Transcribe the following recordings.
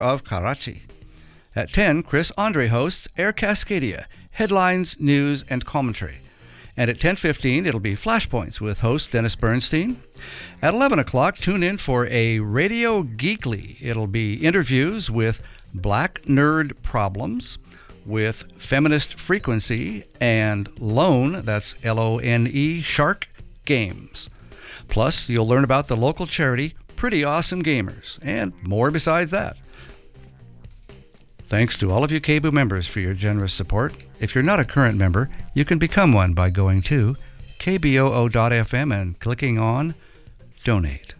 of Karachi. At 10, Chris Andre hosts Air Cascadia, headlines, news, and commentary. And at 10:15, it'll be Flashpoints with host Dennis Bernstein. At 11 o'clock, tune in for a Radio Geekly. It'll be interviews with Black Nerd Problems, with Feminist Frequency, and Lone, that's Lone, Shark Games. Plus, you'll learn about the local charity Pretty Awesome Gamers, and more besides that. Thanks to all of you KBOO members for your generous support. If you're not a current member, you can become one by going to kboo.fm and clicking on Donate.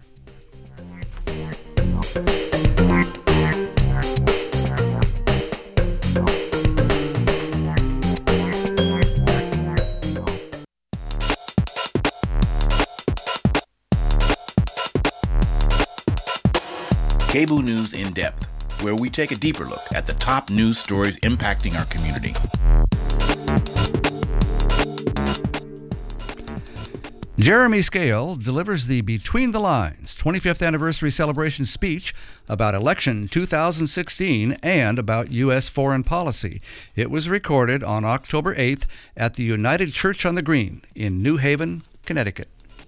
KBOO News in Depth, where we take a deeper look at the top news stories impacting our community. Jeremy Scale delivers the Between the Lines 25th anniversary celebration speech about election 2016 and about U.S. foreign policy. It was recorded on October 8th at the United Church on the Green in New Haven, Connecticut.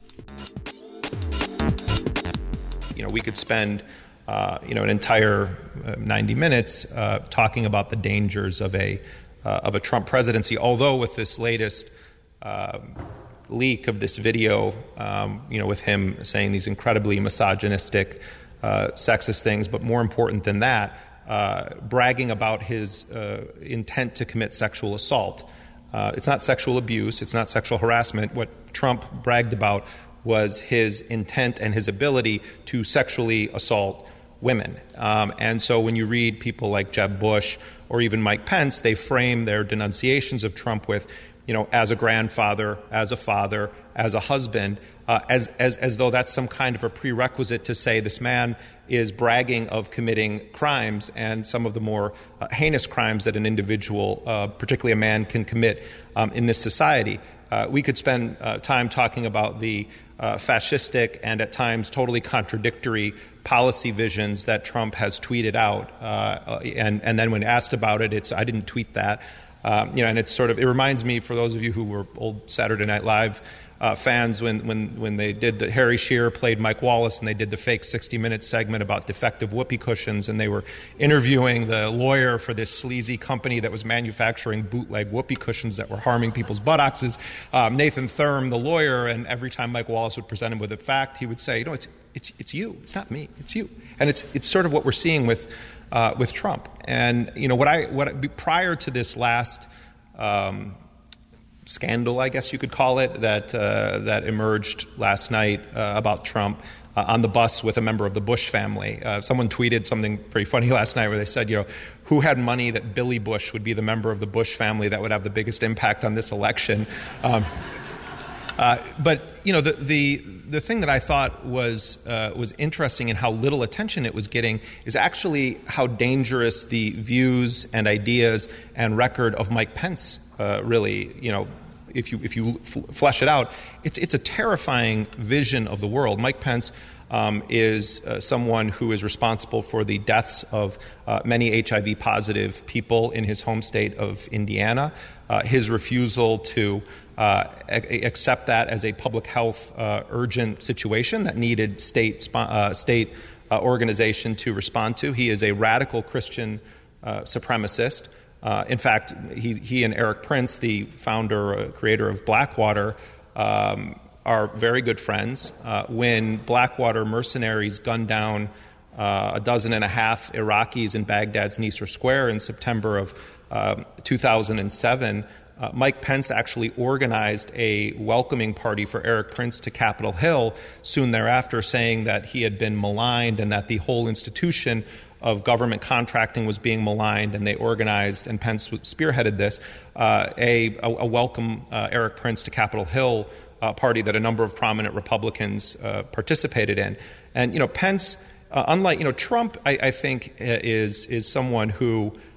We could spend an entire 90 minutes talking about the dangers of a Trump presidency. Although with this latest leak of this video, with him saying these incredibly misogynistic, sexist things, but more important than that, bragging about his intent to commit sexual assault. It's not sexual abuse. It's not sexual harassment. What Trump bragged about was his intent and his ability to sexually assault women. And so when you read people like Jeb Bush or even Mike Pence, they frame their denunciations of Trump with, as a grandfather, as a father, as a husband, as though that's some kind of a prerequisite to say this man is bragging of committing crimes and some of the more heinous crimes that an individual, particularly a man, can commit in this society. We could spend time talking about the fascistic and at times totally contradictory policy visions that Trump has tweeted out. And then when asked about it, I didn't tweet that. And it's it reminds me, for those of you who were old Saturday Night Live fans, when they did Harry Shearer played Mike Wallace and they did the fake 60-minute segment about defective whoopee cushions, and they were interviewing the lawyer for this sleazy company that was manufacturing bootleg whoopee cushions that were harming people's buttocks, Nathan Thurm, the lawyer, and every time Mike Wallace would present him with a fact, he would say, it's you, it's not me, it's you. And it's sort of what we're seeing with Trump. And what prior to this last scandal, I guess you could call it, that emerged last night about Trump on the bus with a member of the Bush family. Someone tweeted something pretty funny last night where they said, who had money that Billy Bush would be the member of the Bush family that would have the biggest impact on this election. But the thing that I thought was interesting in how little attention it was getting is actually how dangerous the views and ideas and record of Mike Pence really, if you flesh it out, it's a terrifying vision of the world. Mike Pence is someone who is responsible for the deaths of many HIV positive people in his home state of Indiana. His refusal to accept that as a public health urgent situation that needed state organization to respond to. He is a radical Christian supremacist. In fact, he and Eric Prince, the creator of Blackwater, are very good friends. When Blackwater mercenaries gunned down 12 Iraqis in Baghdad's Nisr Square in September of 2007, Mike Pence actually organized a welcoming party for Eric Prince to Capitol Hill soon thereafter, saying that he had been maligned and that the whole institution of government contracting was being maligned, and they organized, and Pence spearheaded this, a welcome Eric Prince to Capitol Hill party that a number of prominent Republicans participated in. And, Pence, unlike, Trump, I think is someone who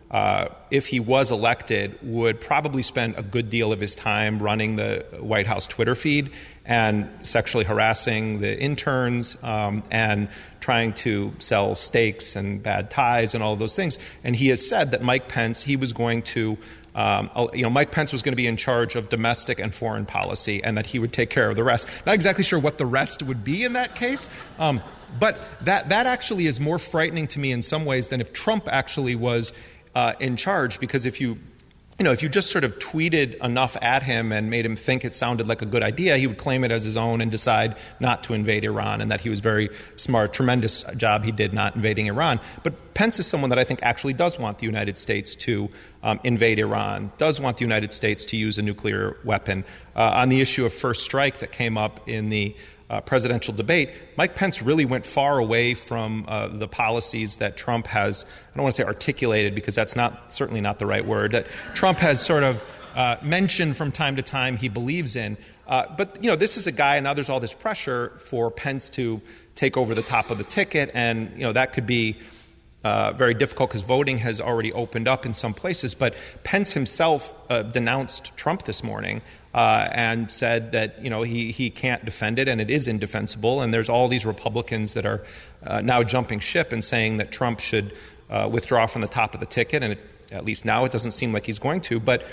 if he was elected, would probably spend a good deal of his time running the White House Twitter feed and sexually harassing the interns and trying to sell steaks and bad ties and all of those things. And he has said that Mike Pence, he was going to Mike Pence was going to be in charge of domestic and foreign policy and that he would take care of the rest. Not exactly sure what the rest would be in that case. But that actually is more frightening to me in some ways than if Trump actually was in charge, because if you just sort of tweeted enough at him and made him think it sounded like a good idea, he would claim it as his own and decide not to invade Iran, and that he was very smart, tremendous job he did not invading Iran. But Pence is someone that I think actually does want the United States to invade Iran, does want the United States to use a nuclear weapon. On the issue of first strike that came up in the presidential debate, Mike Pence really went far away from the policies that Trump has, I don't want to say articulated because that's certainly not the right word, that Trump has sort of mentioned from time to time he believes in. But this is a guy, and now there's all this pressure for Pence to take over the top of the ticket, and that could be very difficult because voting has already opened up in some places. But Pence himself denounced Trump this morning and said that he can't defend it and it is indefensible. And there's all these Republicans that are now jumping ship and saying that Trump should withdraw from the top of the ticket. And at least now it doesn't seem like he's going to. But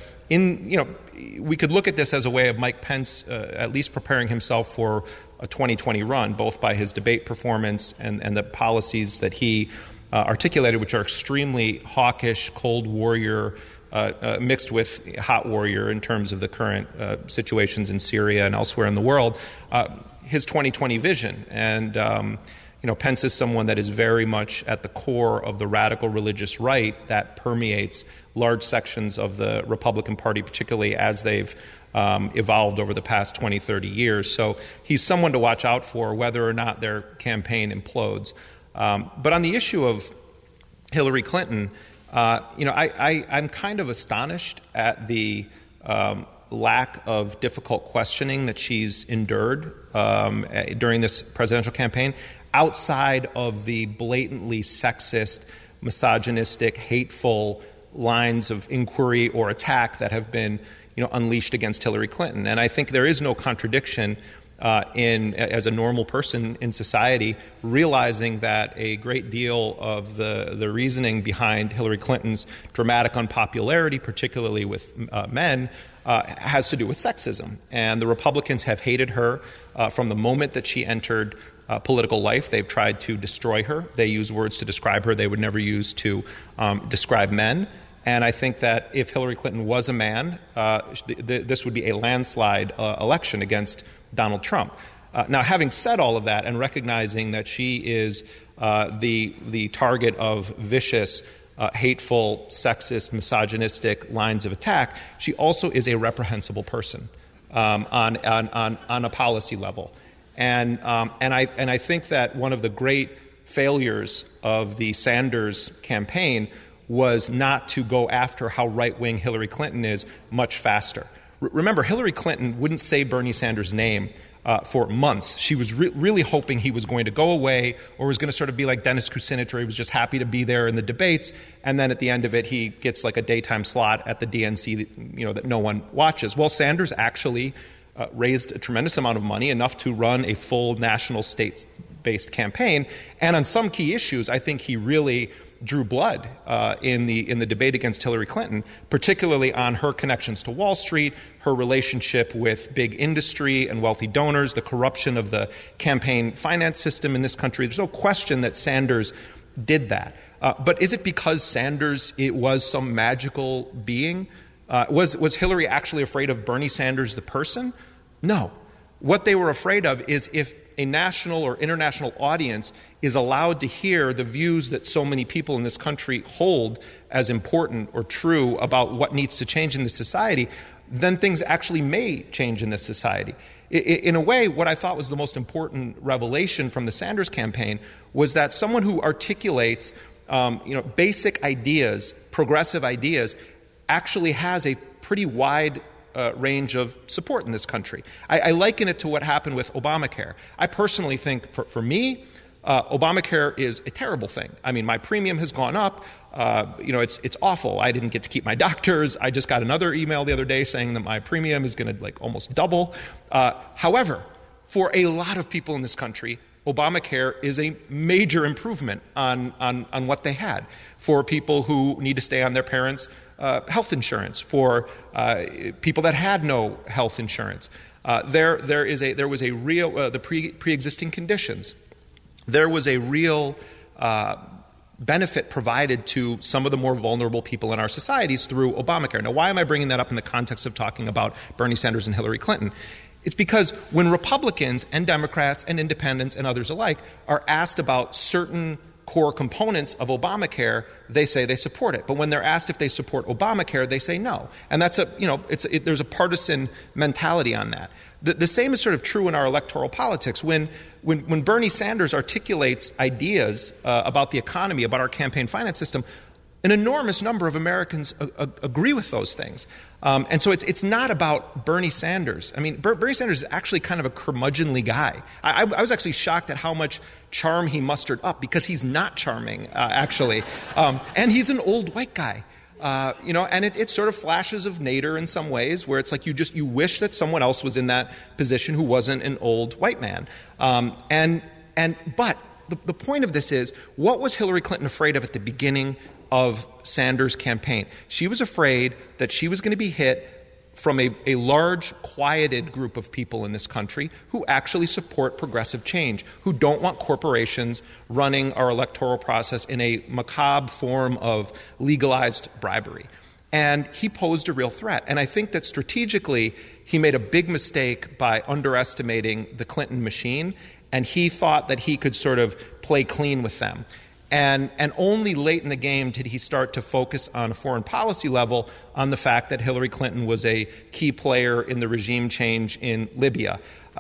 we could look at this as a way of Mike Pence at least preparing himself for a 2020 run, both by his debate performance and the policies that he articulated, which are extremely hawkish, cold warrior, mixed with hot warrior in terms of the current situations in Syria and elsewhere in the world, his 2020 vision. And, Pence is someone that is very much at the core of the radical religious right that permeates large sections of the Republican Party, particularly as they've evolved over the past 20, 30 years. So he's someone to watch out for, whether or not their campaign implodes. But on the issue of Hillary Clinton, I'm kind of astonished at the lack of difficult questioning that she's endured during this presidential campaign, outside of the blatantly sexist, misogynistic, hateful lines of inquiry or attack that have been unleashed against Hillary Clinton. And I think there is no contradiction as a normal person in society, realizing that a great deal of the reasoning behind Hillary Clinton's dramatic unpopularity, particularly with men, has to do with sexism. And the Republicans have hated her from the moment that she entered political life. They've tried to destroy her. They use words to describe her they would never use to describe men. And I think that if Hillary Clinton was a man, this would be a landslide election against Donald Trump. Now, having said all of that and recognizing that she is the target of vicious, hateful, sexist, misogynistic lines of attack, she also is a reprehensible person on a policy level. And I think that one of the great failures of the Sanders campaign was not to go after how right-wing Hillary Clinton is much faster. Remember, Hillary Clinton wouldn't say Bernie Sanders' name for months. She was really hoping he was going to go away or was going to sort of be like Dennis Kucinich, where he was just happy to be there in the debates, and then at the end of it, he gets like a daytime slot at the DNC that no one watches. Well, Sanders actually raised a tremendous amount of money, enough to run a full national state-based campaign, and on some key issues, I think he really drew blood in the debate against Hillary Clinton, particularly on her connections to Wall Street, her relationship with big industry and wealthy donors, the corruption of the campaign finance system in this country. There's no question that Sanders did that. But is it because Sanders was some magical being? Was Hillary actually afraid of Bernie Sanders, the person? No. What they were afraid of is if a national or international audience is allowed to hear the views that so many people in this country hold as important or true about what needs to change in this society, then things actually may change in this society. In a way, what I thought was the most important revelation from the Sanders campaign was that someone who articulates basic ideas, progressive ideas, actually has a pretty wide range of support in this country. I liken it to what happened with Obamacare. I personally think, for me, Obamacare is a terrible thing. I mean, my premium has gone up. It's awful. I didn't get to keep my doctors. I just got another email the other day saying that my premium is going to almost double. However, for a lot of people in this country, Obamacare is a major improvement on what they had. For people who need to stay on their parents' health insurance, for people that had no health insurance, there was a real pre-existing conditions. There was a real benefit provided to some of the more vulnerable people in our societies through Obamacare. Now, why am I bringing that up in the context of talking about Bernie Sanders and Hillary Clinton? It's because when Republicans and Democrats and independents and others alike are asked about certain core components of Obamacare, they say they support it. But when they're asked if they support Obamacare, they say no. And that's there's a partisan mentality on that. The same is sort of true in our electoral politics. When Bernie Sanders articulates ideas about the economy, about our campaign finance system, an enormous number of Americans agree with those things. And so it's not about Bernie Sanders. I mean, Bernie Sanders is actually kind of a curmudgeonly guy. I was actually shocked at how much charm he mustered up, because he's not charming, actually. And he's an old white guy. And it sort of flashes of Nader in some ways, where it's like you wish that someone else was in that position who wasn't an old white man. But the point of this is, what was Hillary Clinton afraid of at the beginning of Sanders' campaign? She was afraid that she was going to be hit from a large, quieted group of people in this country who actually support progressive change, who don't want corporations running our electoral process in a macabre form of legalized bribery. And he posed a real threat. And I think that strategically, he made a big mistake by underestimating the Clinton machine, and he thought that he could sort of play clean with them. And only late in the game did he start to focus on a foreign policy level on the fact that Hillary Clinton was a key player in the regime change in Libya.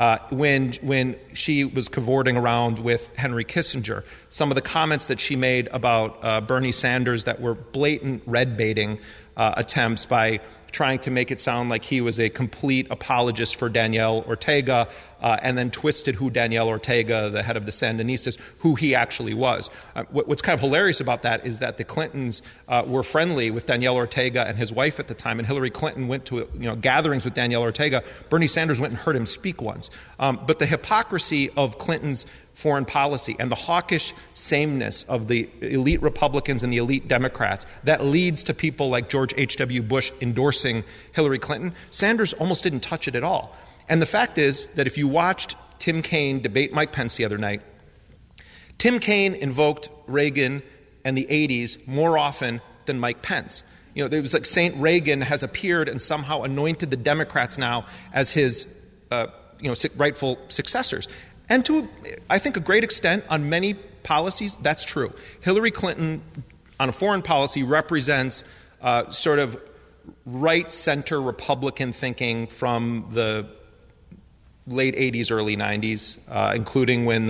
When she was cavorting around with Henry Kissinger, some of the comments that she made about Bernie Sanders that were blatant red-baiting attempts by trying to make it sound like he was a complete apologist for Daniel Ortega, and then twisted who Daniel Ortega, the head of the Sandinistas, who he actually was. What's kind of hilarious about that is that the Clintons were friendly with Daniel Ortega and his wife at the time, and Hillary Clinton went to gatherings with Daniel Ortega. Bernie Sanders went and heard him speak once. But the hypocrisy of Clinton's foreign policy and the hawkish sameness of the elite Republicans and the elite Democrats that leads to people like George H.W. Bush endorsing Hillary Clinton, Sanders almost didn't touch it at all. And the fact is that if you watched Tim Kaine debate Mike Pence the other night, Tim Kaine invoked Reagan and the 80s more often than Mike Pence. It was like St. Reagan has appeared and somehow anointed the Democrats now as his rightful successors. And to, I think, a great extent, on many policies, that's true. Hillary Clinton, on a foreign policy, represents sort of right-center Republican thinking from the late 80s, early 90s, including when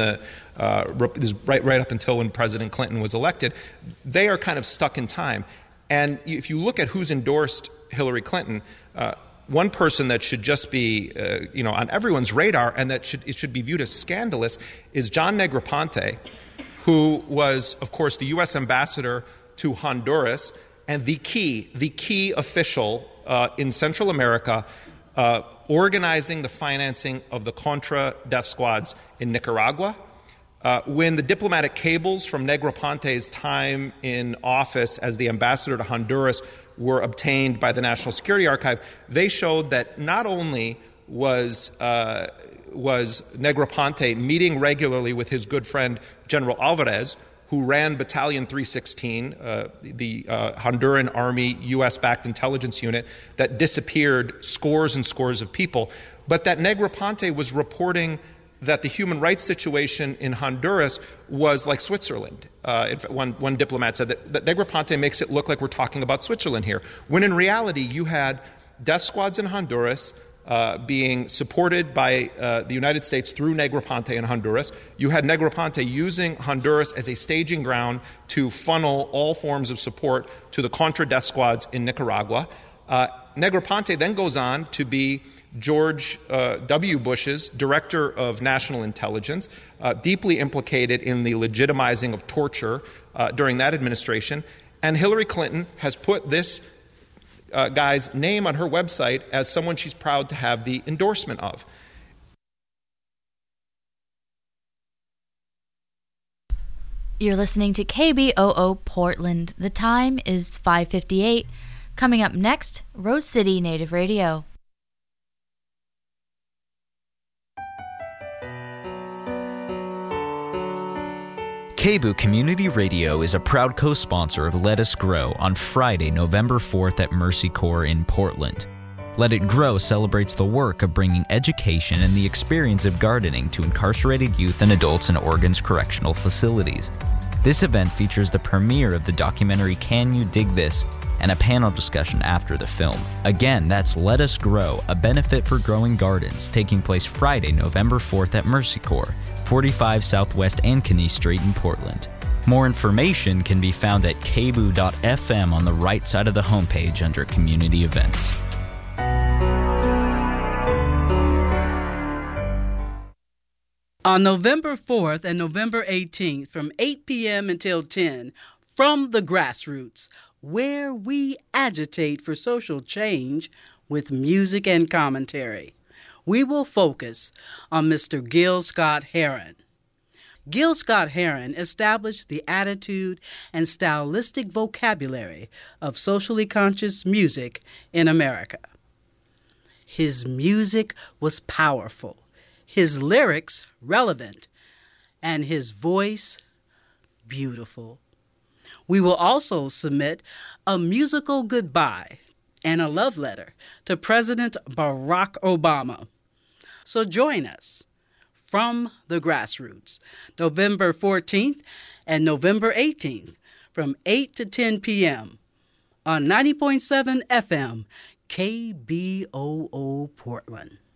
right up until when President Clinton was elected. They are kind of stuck in time. And if you look at who's endorsed Hillary Clinton, one person that should just be, on everyone's radar and that it should be viewed as scandalous is John Negroponte, who was, of course, the U.S. ambassador to Honduras and the key official in Central America organizing the financing of the Contra death squads in Nicaragua. When the diplomatic cables from Negroponte's time in office as the ambassador to Honduras were obtained by the National Security Archive, they showed that not only was Negroponte meeting regularly with his good friend General Alvarez, who ran Battalion 316, the Honduran Army U.S.-backed intelligence unit that disappeared scores and scores of people, but that Negroponte was reporting that the human rights situation in Honduras was like Switzerland. In fact, one diplomat said that Negroponte makes it look like we're talking about Switzerland here, when in reality you had death squads in Honduras being supported by the United States through Negroponte in Honduras. You had Negroponte using Honduras as a staging ground to funnel all forms of support to the Contra death squads in Nicaragua. Negroponte then goes on to be George W. Bush's director of national intelligence, deeply implicated in the legitimizing of torture during that administration. And Hillary Clinton has put this guy's name on her website as someone she's proud to have the endorsement of. You're listening to KBOO Portland. The time is 5:58. Coming up next, Rose City Native Radio. KBOO Community Radio is a proud co-sponsor of Let Us Grow on Friday, November 4th at Mercy Corps in Portland. Let It Grow celebrates the work of bringing education and the experience of gardening to incarcerated youth and adults in Oregon's correctional facilities. This event features the premiere of the documentary Can You Dig This? And a panel discussion after the film. Again, that's Let Us Grow, a benefit for growing gardens, taking place Friday, November 4th at Mercy Corps, 45 Southwest Ankeny Street in Portland. More information can be found at kboo.fm on the right side of the homepage under Community Events. On November 4th and November 18th from 8 p.m. until 10, From the Grassroots, where we agitate for social change with music and commentary. We will focus on Mr. Gil Scott-Heron. Gil Scott-Heron established the attitude and stylistic vocabulary of socially conscious music in America. His music was powerful, his lyrics relevant, and his voice beautiful. We will also submit a musical goodbye and a love letter to President Barack Obama. So join us from the Grassroots, November 14th and November 18th from 8 to 10 p.m. on 90.7 FM, KBOO Portland.